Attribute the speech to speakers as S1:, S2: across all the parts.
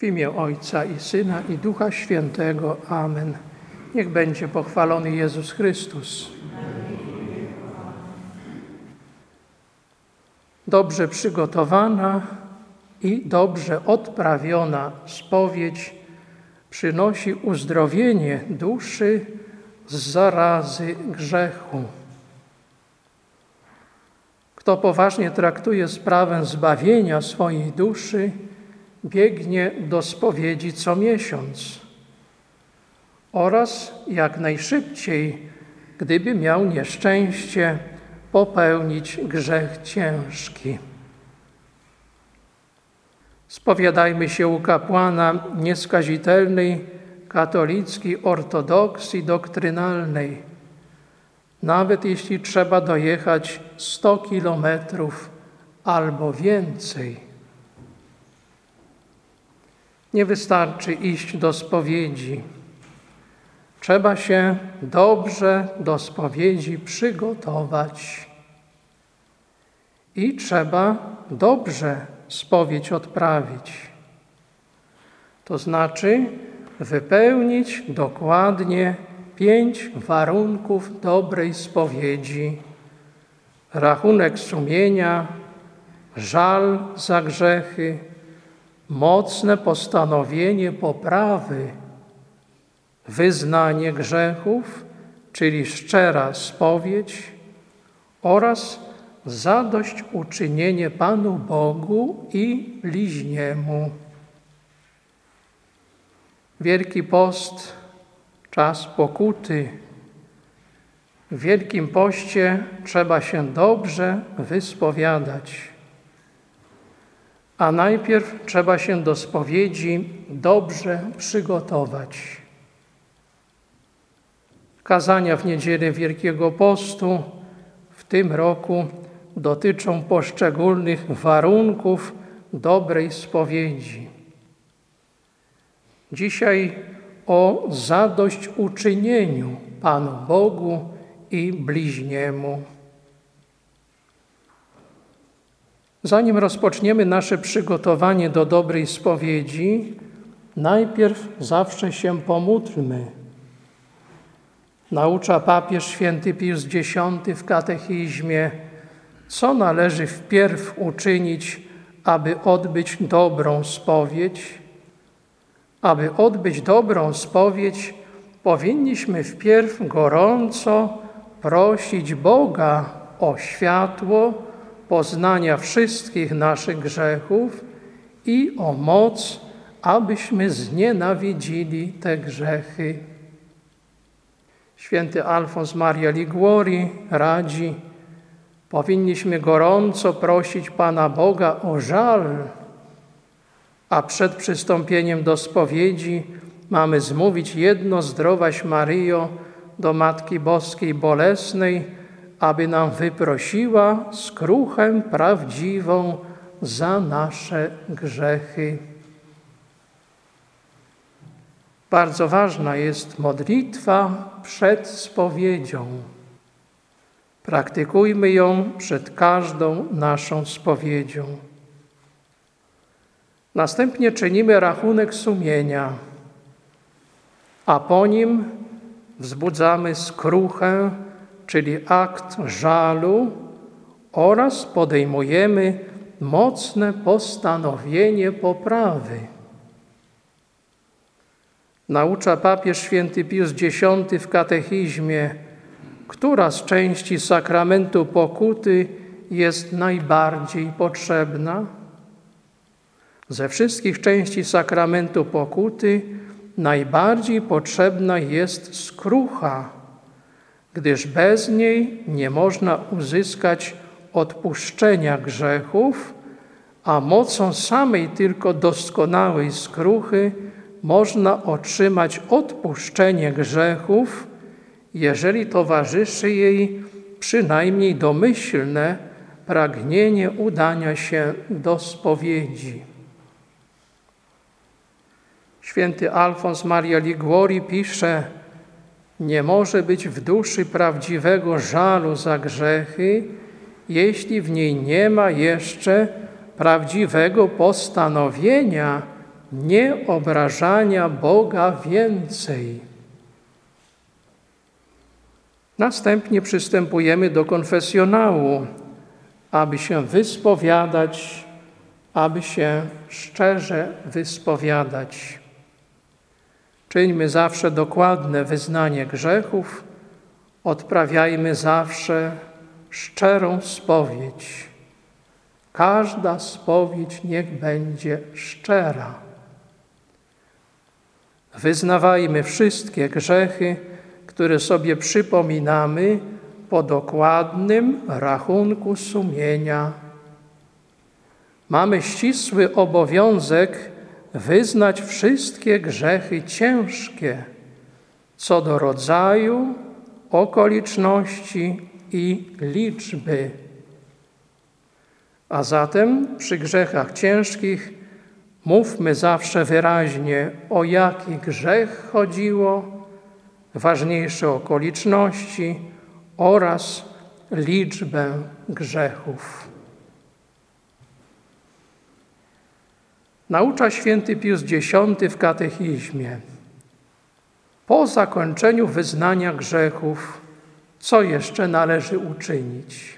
S1: W imię Ojca i Syna, i Ducha Świętego. Amen. Niech będzie pochwalony Jezus Chrystus. Dobrze przygotowana i dobrze odprawiona spowiedź przynosi uzdrowienie duszy z zarazy grzechu. Kto poważnie traktuje sprawę zbawienia swojej duszy, biegnie do spowiedzi co miesiąc oraz jak najszybciej, gdyby miał nieszczęście popełnić grzech ciężki. Spowiadajmy się u kapłana nieskazitelnej katolickiej ortodoksji doktrynalnej, nawet jeśli trzeba dojechać 100 kilometrów albo więcej. Nie wystarczy iść do spowiedzi. Trzeba się dobrze do spowiedzi przygotować. I trzeba dobrze spowiedź odprawić. To znaczy wypełnić dokładnie 5 warunków dobrej spowiedzi. Rachunek sumienia, żal za grzechy, mocne postanowienie poprawy, wyznanie grzechów, czyli szczera spowiedź oraz zadośćuczynienie Panu Bogu i bliźniemu. Wielki Post, czas pokuty. W Wielkim Poście trzeba się dobrze wyspowiadać. A najpierw trzeba się do spowiedzi dobrze przygotować. Kazania w niedzielę Wielkiego Postu w tym roku dotyczą poszczególnych warunków dobrej spowiedzi. Dzisiaj o zadośćuczynieniu Panu Bogu i bliźniemu. Zanim rozpoczniemy nasze przygotowanie do dobrej spowiedzi, najpierw zawsze się pomódlmy. Naucza papież święty Pius X w katechizmie, co należy wpierw uczynić, aby odbyć dobrą spowiedź. Aby odbyć dobrą spowiedź, powinniśmy wpierw gorąco prosić Boga o światło poznania wszystkich naszych grzechów i o moc, abyśmy znienawidzili te grzechy. Święty Alfons Maria Liguori radzi, powinniśmy gorąco prosić Pana Boga o żal, a przed przystąpieniem do spowiedzi mamy zmówić jedno Zdrowaś Maryjo do Matki Boskiej Bolesnej, aby nam wyprosiła skruchę prawdziwą za nasze grzechy. Bardzo ważna jest modlitwa przed spowiedzią. Praktykujmy ją przed każdą naszą spowiedzią. Następnie czynimy rachunek sumienia, a po nim wzbudzamy skruchę, czyli akt żalu, oraz podejmujemy mocne postanowienie poprawy. Naucza papież święty Pius X w katechizmie, która z części sakramentu pokuty jest najbardziej potrzebna. Ze wszystkich części sakramentu pokuty najbardziej potrzebna jest skrucha, gdyż bez niej nie można uzyskać odpuszczenia grzechów, a mocą samej tylko doskonałej skruchy można otrzymać odpuszczenie grzechów, jeżeli towarzyszy jej przynajmniej domyślne pragnienie udania się do spowiedzi. Święty Alfons Maria Liguori pisze: nie może być w duszy prawdziwego żalu za grzechy, jeśli w niej nie ma jeszcze prawdziwego postanowienia nie obrażania Boga więcej. Następnie przystępujemy do konfesjonału, aby się wyspowiadać, aby się szczerze wyspowiadać. Czyńmy zawsze dokładne wyznanie grzechów, odprawiajmy zawsze szczerą spowiedź. Każda spowiedź niech będzie szczera. Wyznawajmy wszystkie grzechy, które sobie przypominamy po dokładnym rachunku sumienia. Mamy ścisły obowiązek wyznać wszystkie grzechy ciężkie, co do rodzaju, okoliczności i liczby. A zatem przy grzechach ciężkich mówmy zawsze wyraźnie, o jaki grzech chodziło, ważniejsze okoliczności oraz liczbę grzechów. Naucza święty Pius X w katechizmie. Po zakończeniu wyznania grzechów, co jeszcze należy uczynić?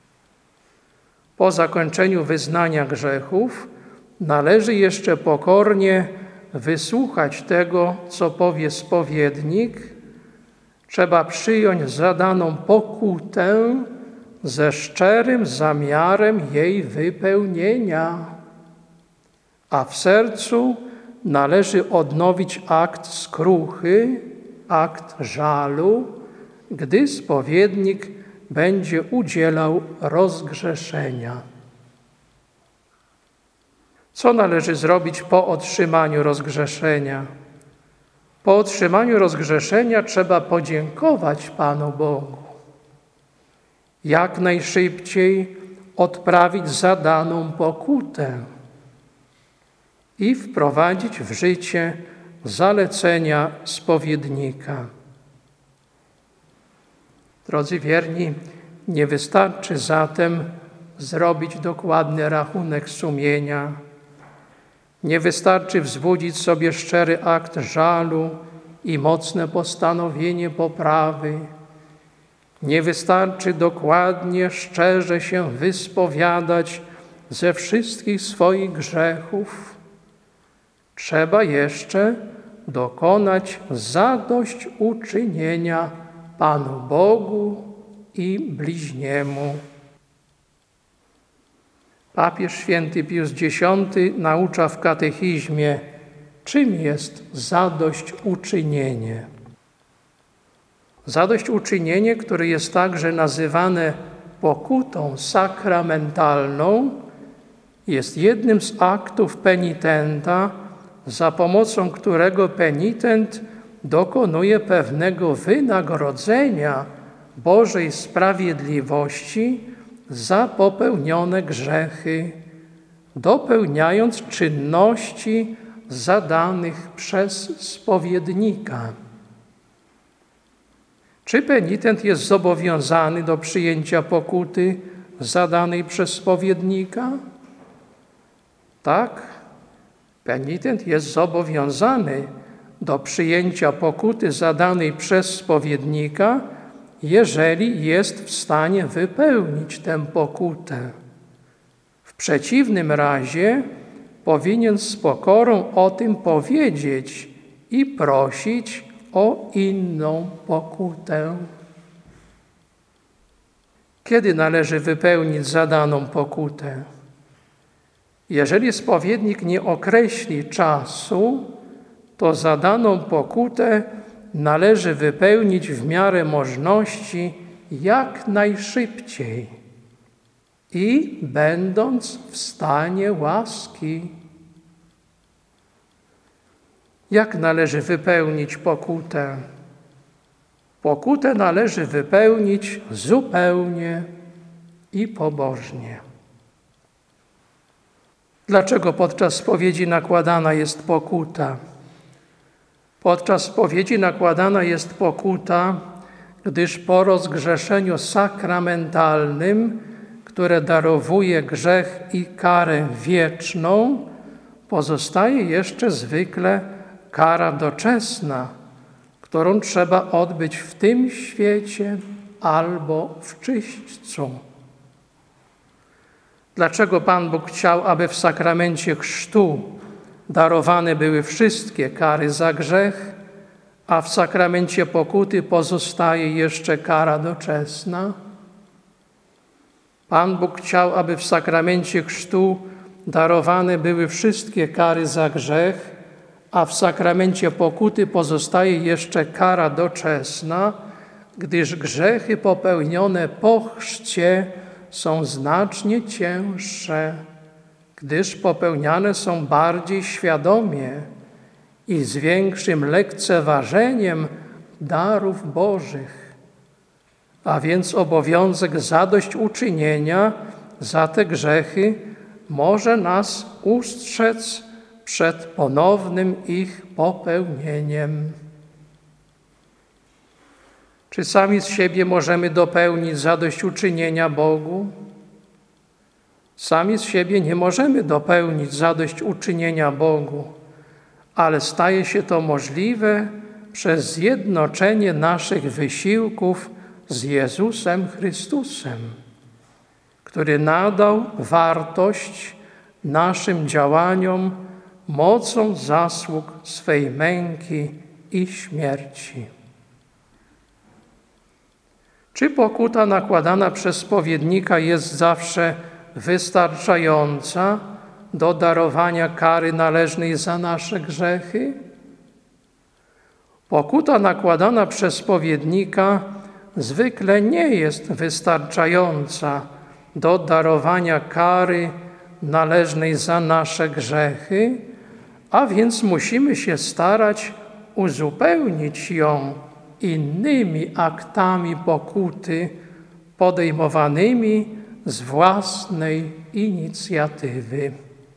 S1: Po zakończeniu wyznania grzechów należy jeszcze pokornie wysłuchać tego, co powie spowiednik. Trzeba przyjąć zadaną pokutę ze szczerym zamiarem jej wypełnienia, a w sercu należy odnowić akt skruchy, akt żalu, gdy spowiednik będzie udzielał rozgrzeszenia. Co należy zrobić po otrzymaniu rozgrzeszenia? Po otrzymaniu rozgrzeszenia trzeba podziękować Panu Bogu. Jak najszybciej odprawić zadaną pokutę i wprowadzić w życie zalecenia spowiednika. Drodzy wierni, nie wystarczy zatem zrobić dokładny rachunek sumienia. Nie wystarczy wzbudzić sobie szczery akt żalu i mocne postanowienie poprawy. Nie wystarczy dokładnie, szczerze się wyspowiadać ze wszystkich swoich grzechów. Trzeba jeszcze dokonać zadośćuczynienia Panu Bogu i bliźniemu. Papież święty Pius X naucza w katechizmie, czym jest zadośćuczynienie. Zadośćuczynienie, które jest także nazywane pokutą sakramentalną, jest jednym z aktów penitenta, za pomocą którego penitent dokonuje pewnego wynagrodzenia Bożej sprawiedliwości za popełnione grzechy, dopełniając czynności zadanych przez spowiednika. Czy penitent jest zobowiązany do przyjęcia pokuty zadanej przez spowiednika? Tak, penitent jest zobowiązany do przyjęcia pokuty zadanej przez spowiednika, jeżeli jest w stanie wypełnić tę pokutę. W przeciwnym razie powinien z pokorą o tym powiedzieć i prosić o inną pokutę. Kiedy należy wypełnić zadaną pokutę? Jeżeli spowiednik nie określi czasu, to zadaną pokutę należy wypełnić w miarę możności jak najszybciej i będąc w stanie łaski. Jak należy wypełnić pokutę? Pokutę należy wypełnić zupełnie i pobożnie. Dlaczego podczas spowiedzi nakładana jest pokuta? Podczas spowiedzi nakładana jest pokuta, gdyż po rozgrzeszeniu sakramentalnym, które darowuje grzech i karę wieczną, pozostaje jeszcze zwykle kara doczesna, którą trzeba odbyć w tym świecie albo w czyśćcu. Dlaczego Pan Bóg chciał, aby w sakramencie chrztu darowane były wszystkie kary za grzech, a w sakramencie pokuty pozostaje jeszcze kara doczesna? Pan Bóg chciał, aby w sakramencie chrztu darowane były wszystkie kary za grzech, a w sakramencie pokuty pozostaje jeszcze kara doczesna, gdyż grzechy popełnione po chrzcie są znacznie cięższe, gdyż popełniane są bardziej świadomie i z większym lekceważeniem darów Bożych. A więc obowiązek zadośćuczynienia za te grzechy może nas ustrzec przed ponownym ich popełnieniem. Czy sami z siebie możemy dopełnić zadośćuczynienia Bogu? Sami z siebie nie możemy dopełnić zadośćuczynienia Bogu, ale staje się to możliwe przez zjednoczenie naszych wysiłków z Jezusem Chrystusem, który nadał wartość naszym działaniom mocą zasług swej męki i śmierci. Czy pokuta nakładana przez spowiednika jest zawsze wystarczająca do darowania kary należnej za nasze grzechy? Pokuta nakładana przez spowiednika zwykle nie jest wystarczająca do darowania kary należnej za nasze grzechy, a więc musimy się starać uzupełnić ją innymi aktami pokuty podejmowanymi z własnej inicjatywy.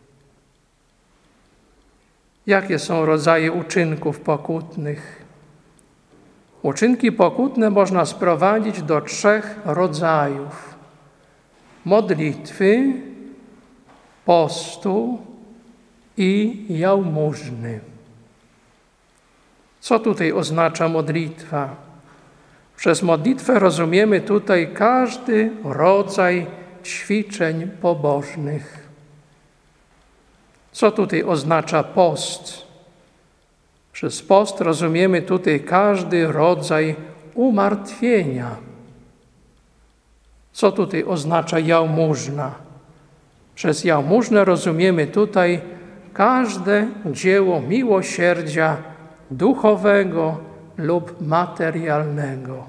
S1: Jakie są rodzaje uczynków pokutnych? Uczynki pokutne można sprowadzić do 3 rodzajów: modlitwy, postu i jałmużny. Co tutaj oznacza modlitwa? Przez modlitwę rozumiemy tutaj każdy rodzaj ćwiczeń pobożnych. Co tutaj oznacza post? Przez post rozumiemy tutaj każdy rodzaj umartwienia. Co tutaj oznacza jałmużna? Przez jałmużnę rozumiemy tutaj każde dzieło miłosierdzia duchowego lub materialnego.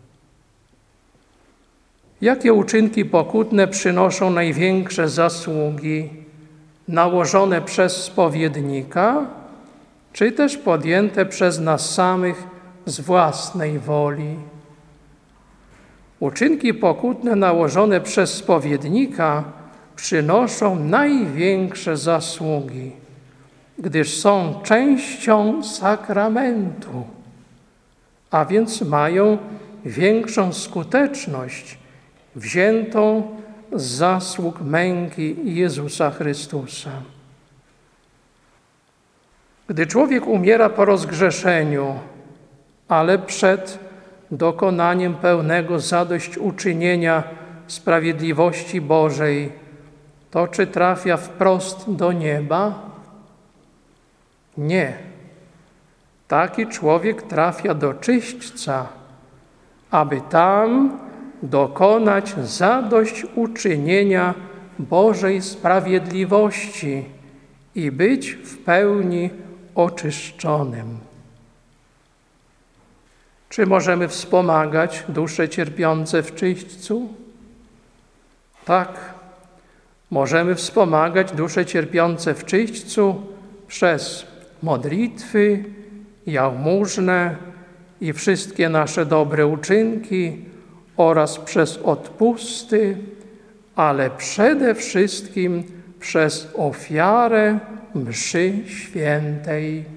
S1: Jakie uczynki pokutne przynoszą największe zasługi? Nałożone przez spowiednika, czy też podjęte przez nas samych z własnej woli? Uczynki pokutne nałożone przez spowiednika przynoszą największe zasługi, gdyż są częścią sakramentu, a więc mają większą skuteczność wziętą z zasług męki Jezusa Chrystusa. Gdy człowiek umiera po rozgrzeszeniu, ale przed dokonaniem pełnego zadośćuczynienia sprawiedliwości Bożej, to czy trafia wprost do nieba? Nie. Taki człowiek trafia do czyśćca, aby tam dokonać zadośćuczynienia Bożej sprawiedliwości i być w pełni oczyszczonym. Czy możemy wspomagać dusze cierpiące w czyśćcu? Tak, możemy wspomagać dusze cierpiące w czyśćcu przez modlitwy, jałmużnę i wszystkie nasze dobre uczynki oraz przez odpusty, ale przede wszystkim przez ofiarę mszy świętej.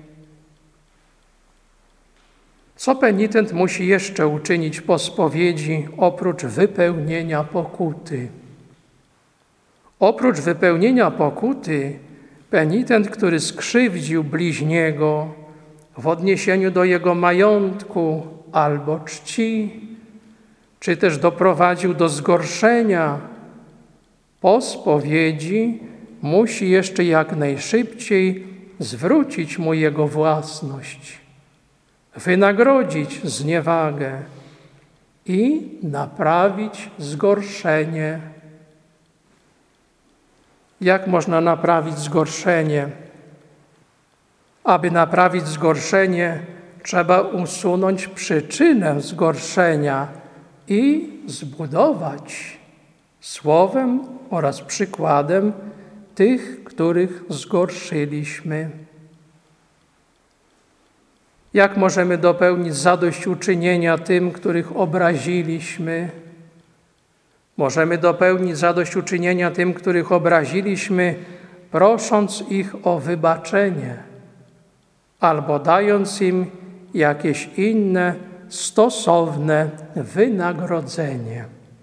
S1: Co penitent musi jeszcze uczynić po spowiedzi oprócz wypełnienia pokuty? Oprócz wypełnienia pokuty Penitent, który skrzywdził bliźniego w odniesieniu do jego majątku albo czci, czy też doprowadził do zgorszenia po spowiedzi, musi jeszcze jak najszybciej zwrócić mu jego własność, wynagrodzić zniewagę i naprawić zgorszenie. Jak można naprawić zgorszenie? Aby naprawić zgorszenie, trzeba usunąć przyczynę zgorszenia i zbudować słowem oraz przykładem tych, których zgorszyliśmy. Jak możemy dopełnić zadośćuczynienia tym, których obraziliśmy? Możemy dopełnić zadośćuczynienia tym, których obraziliśmy, prosząc ich o wybaczenie albo dając im jakieś inne, stosowne wynagrodzenie.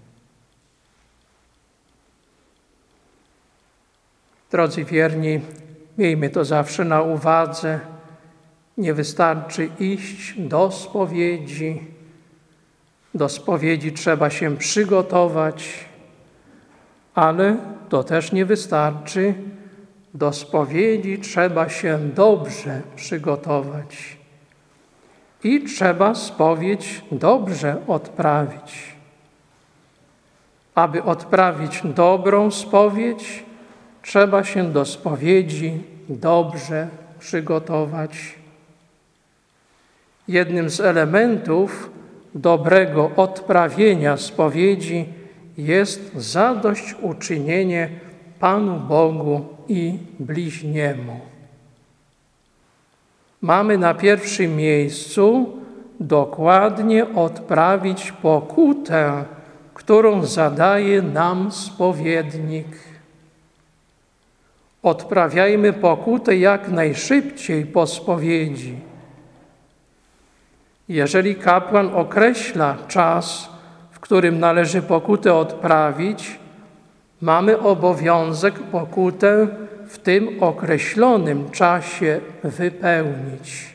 S1: Drodzy wierni, miejmy to zawsze na uwadze. Nie wystarczy iść do spowiedzi. Do spowiedzi trzeba się przygotować, ale to też nie wystarczy. Do spowiedzi trzeba się dobrze przygotować i trzeba spowiedź dobrze odprawić. Aby odprawić dobrą spowiedź, trzeba się do spowiedzi dobrze przygotować. Jednym z elementów dobrego odprawienia spowiedzi jest zadośćuczynienie Panu Bogu i bliźniemu. Mamy na pierwszym miejscu dokładnie odprawić pokutę, którą zadaje nam spowiednik. Odprawiajmy pokutę jak najszybciej po spowiedzi. Jeżeli kapłan określa czas, w którym należy pokutę odprawić, mamy obowiązek pokutę w tym określonym czasie wypełnić.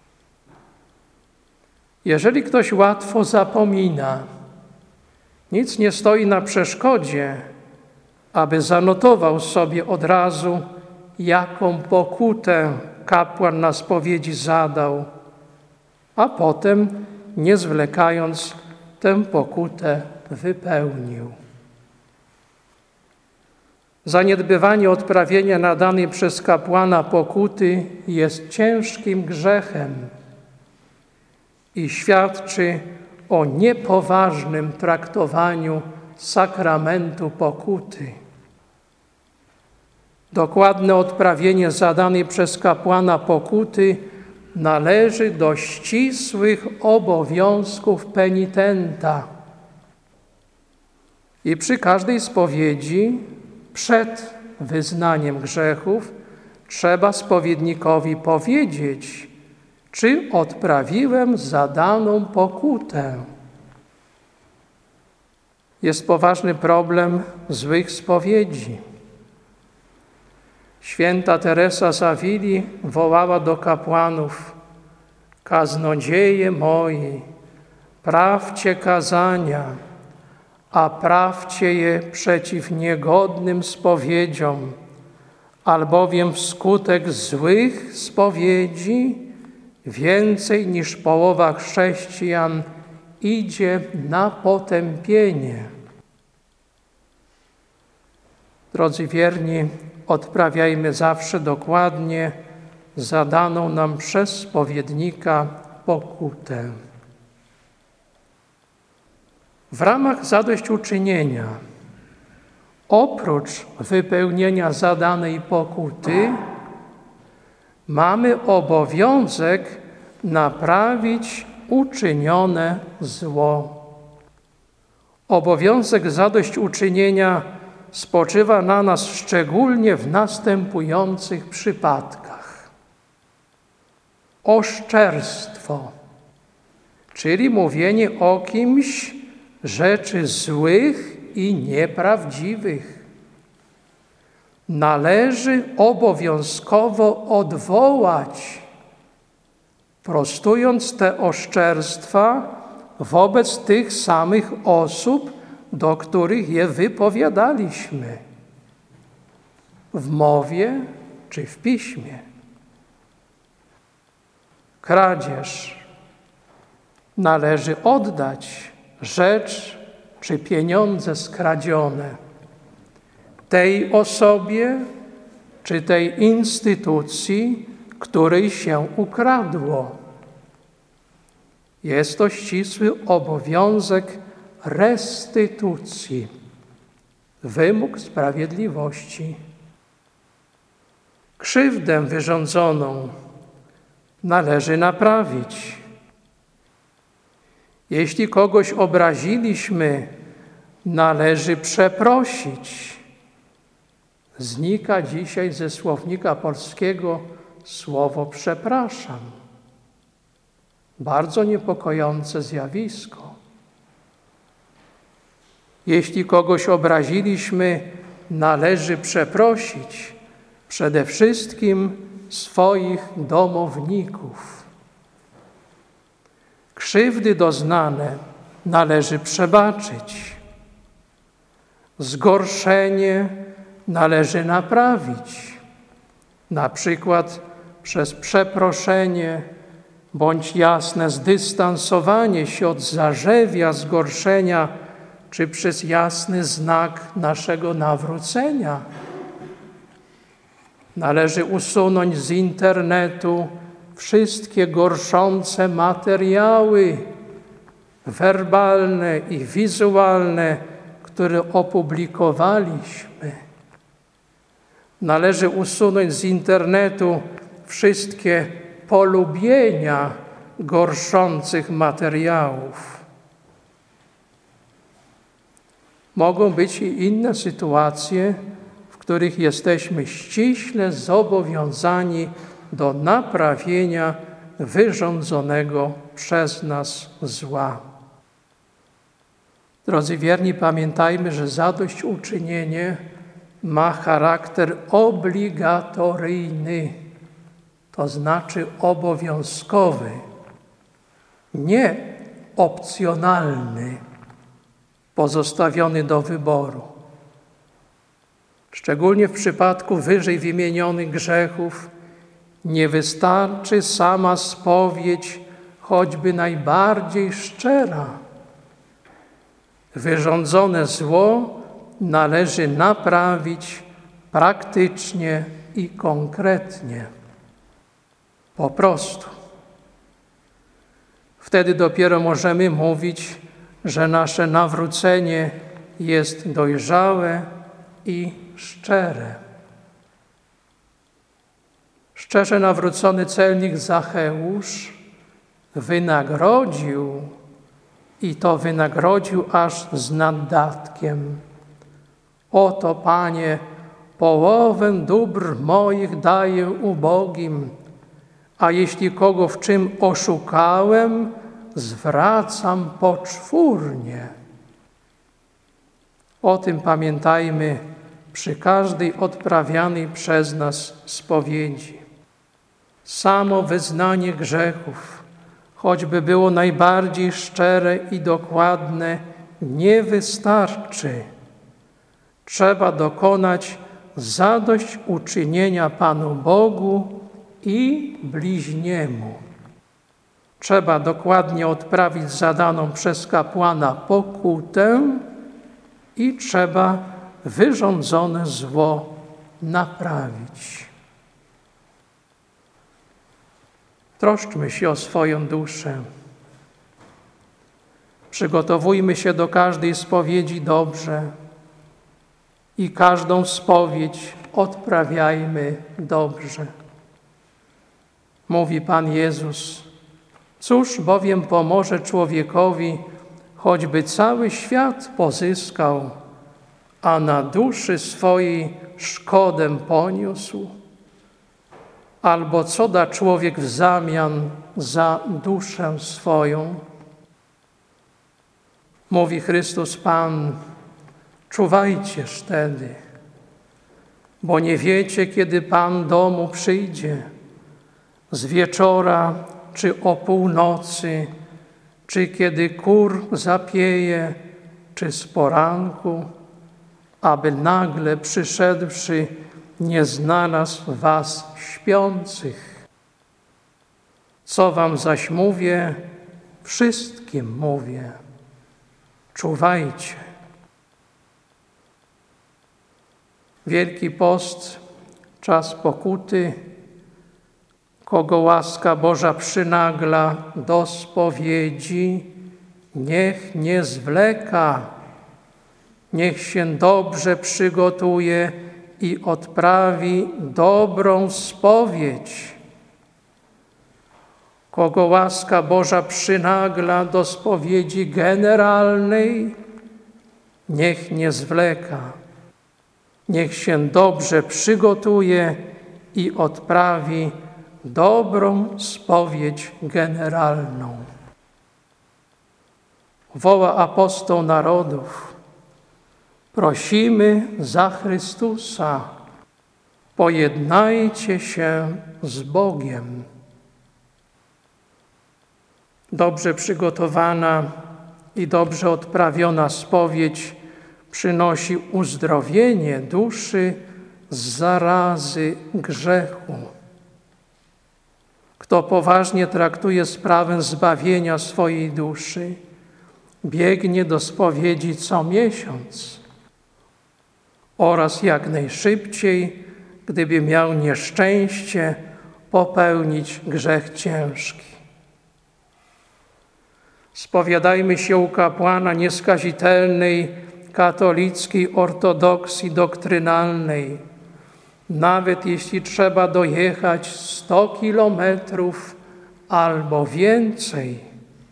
S1: Jeżeli ktoś łatwo zapomina, nic nie stoi na przeszkodzie, aby zanotował sobie od razu, jaką pokutę kapłan na spowiedzi zadał, a potem, nie zwlekając, tę pokutę wypełnił. Zaniedbywanie odprawienia nadanej przez kapłana pokuty jest ciężkim grzechem i świadczy o niepoważnym traktowaniu sakramentu pokuty. Dokładne odprawienie zadanej przez kapłana pokuty należy do ścisłych obowiązków penitenta. I przy każdej spowiedzi, przed wyznaniem grzechów, trzeba spowiednikowi powiedzieć, czy odprawiłem zadaną pokutę. Jest poważny problem złych spowiedzi. Święta Teresa z Awili wołała do kapłanów: kaznodzieje moi, prawcie kazania, a prawcie je przeciw niegodnym spowiedziom, albowiem wskutek złych spowiedzi więcej niż połowa chrześcijan idzie na potępienie. Drodzy wierni, odprawiajmy zawsze dokładnie zadaną nam przez spowiednika pokutę. W ramach zadośćuczynienia, oprócz wypełnienia zadanej pokuty, mamy obowiązek naprawić uczynione zło. Obowiązek zadośćuczynienia spoczywa na nas szczególnie w następujących przypadkach. Oszczerstwo, czyli mówienie o kimś rzeczy złych i nieprawdziwych. należy obowiązkowo odwołać, prostując te oszczerstwa wobec tych samych osób, do których je wypowiadaliśmy w mowie czy w piśmie. Kradzież należy oddać rzecz czy pieniądze skradzione tej osobie czy tej instytucji, której się ukradło. Jest to ścisły obowiązek restytucji, wymóg sprawiedliwości. Krzywdę wyrządzoną należy naprawić. Jeśli kogoś obraziliśmy, należy przeprosić. Znika dzisiaj ze słownika polskiego słowo przepraszam. Bardzo niepokojące zjawisko. Jeśli kogoś obraziliśmy, należy przeprosić przede wszystkim swoich domowników. Krzywdy doznane należy przebaczyć. Zgorszenie należy naprawić, na przykład przez przeproszenie bądź jasne zdystansowanie się od zarzewia zgorszenia, czy przez jasny znak naszego nawrócenia. Należy usunąć z internetu wszystkie gorszące materiały werbalne i wizualne, które opublikowaliśmy. Należy usunąć z internetu wszystkie polubienia gorszących materiałów. Mogą być i inne sytuacje, w których jesteśmy ściśle zobowiązani do naprawienia wyrządzonego przez nas zła. Drodzy wierni, pamiętajmy, że zadośćuczynienie ma charakter obligatoryjny, to znaczy obowiązkowy, nie opcjonalny, pozostawiony do wyboru. Szczególnie w przypadku wyżej wymienionych grzechów nie wystarczy sama spowiedź, choćby najbardziej szczera. Wyrządzone zło należy naprawić praktycznie i konkretnie. Po prostu. Wtedy dopiero możemy mówić, że nasze nawrócenie jest dojrzałe i szczere. Szczerze nawrócony celnik Zacheusz wynagrodził, i to wynagrodził aż z naddatkiem. Oto, Panie, połowę dóbr moich daję ubogim, a jeśli kogo w czym oszukałem, zwracam poczwórnie. O tym pamiętajmy przy każdej odprawianej przez nas spowiedzi. Samo wyznanie grzechów, choćby było najbardziej szczere i dokładne, nie wystarczy. Trzeba dokonać zadośćuczynienia Panu Bogu i bliźniemu. Trzeba dokładnie odprawić zadaną przez kapłana pokutę i trzeba wyrządzone zło naprawić. Troszczmy się o swoją duszę. Przygotowujmy się do każdej spowiedzi dobrze i każdą spowiedź odprawiajmy dobrze. Mówi Pan Jezus: cóż bowiem pomoże człowiekowi, choćby cały świat pozyskał, a na duszy swojej szkodę poniósł? Albo co da człowiek w zamian za duszę swoją? Mówi Chrystus Pan: czuwajcież tedy, bo nie wiecie, kiedy Pan domu przyjdzie, z wieczora, czy o północy, czy kiedy kur zapieje, czy z poranku, aby nagle przyszedłszy nie znalazł was śpiących. Co wam zaś mówię, wszystkim mówię, czuwajcie. Wielki Post, czas pokuty, kogo łaska Boża przynagla do spowiedzi, niech nie zwleka, niech się dobrze przygotuje i odprawi dobrą spowiedź. Kogo łaska Boża przynagla do spowiedzi generalnej, niech nie zwleka, niech się dobrze przygotuje i odprawi dobrą spowiedź generalną. Woła apostoł narodów: prosimy za Chrystusa, pojednajcie się z Bogiem. Dobrze przygotowana i dobrze odprawiona spowiedź przynosi uzdrowienie duszy z zarazy grzechu. Kto poważnie traktuje sprawę zbawienia swojej duszy, biegnie do spowiedzi co miesiąc oraz jak najszybciej, gdyby miał nieszczęście popełnić grzech ciężki. Spowiadajmy się u kapłana nieskazitelnej katolickiej ortodoksji doktrynalnej, nawet jeśli trzeba dojechać 100 kilometrów albo więcej.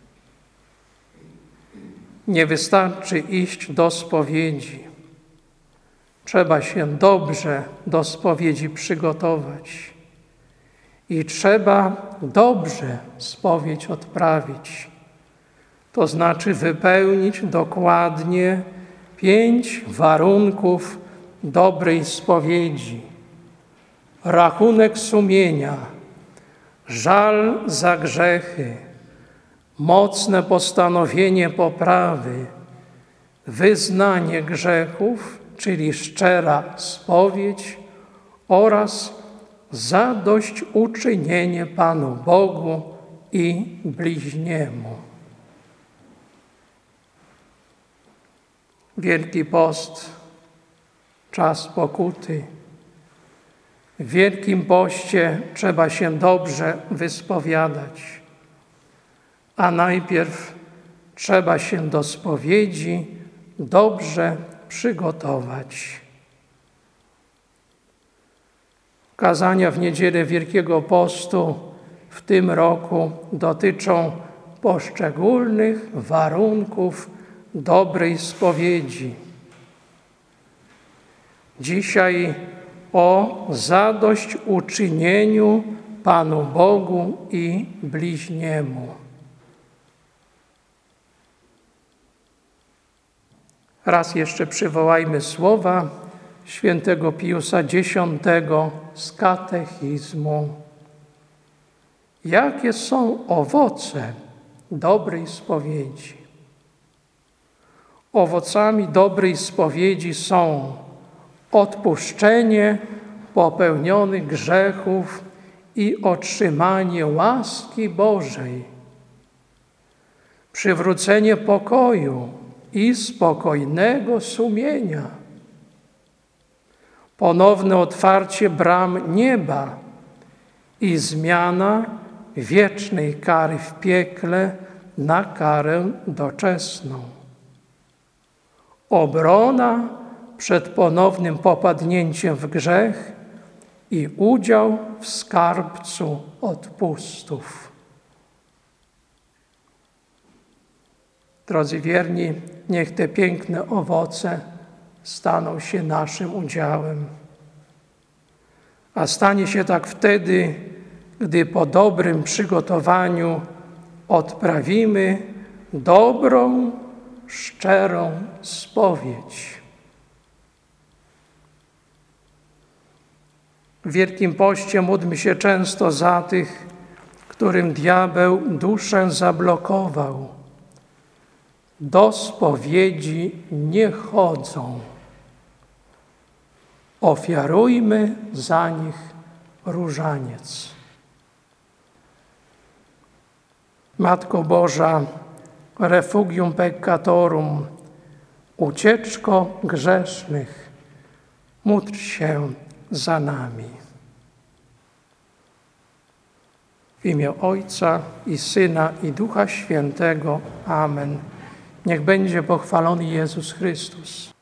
S1: Nie wystarczy iść do spowiedzi. Trzeba się dobrze do spowiedzi przygotować i trzeba dobrze spowiedź odprawić. To znaczy wypełnić dokładnie 5 warunków dobrej spowiedzi. Rachunek sumienia, żal za grzechy, mocne postanowienie poprawy, wyznanie grzechów, czyli szczera spowiedź oraz zadośćuczynienie Panu Bogu i bliźniemu. Wielki Post, czas pokuty. W Wielkim Poście trzeba się dobrze wyspowiadać, a najpierw trzeba się do spowiedzi dobrze przygotować. Kazania w niedzielę Wielkiego Postu w tym roku dotyczą poszczególnych warunków dobrej spowiedzi. Dzisiaj o zadośćuczynieniu Panu Bogu i bliźniemu. Raz jeszcze przywołajmy słowa świętego Piusa X z katechizmu. Jakie są owoce dobrej spowiedzi? Owocami dobrej spowiedzi są odpuszczenie popełnionych grzechów i otrzymanie łaski Bożej, przywrócenie pokoju i spokojnego sumienia, ponowne otwarcie bram nieba i zmiana wiecznej kary w piekle na karę doczesną. Obrona przed ponownym popadnięciem w grzech i udział w skarbcu odpustów. Drodzy wierni, niech te piękne owoce staną się naszym udziałem. A stanie się tak wtedy, gdy po dobrym przygotowaniu odprawimy dobrą, szczerą spowiedź. W Wielkim Poście módlmy się często za tych, którym diabeł duszę zablokował. Do spowiedzi nie chodzą. Ofiarujmy za nich różaniec. Matko Boża, refugium peccatorum, ucieczko grzesznych, módl się za nami. W imię Ojca i Syna i Ducha Świętego. Amen. Niech będzie pochwalony Jezus Chrystus.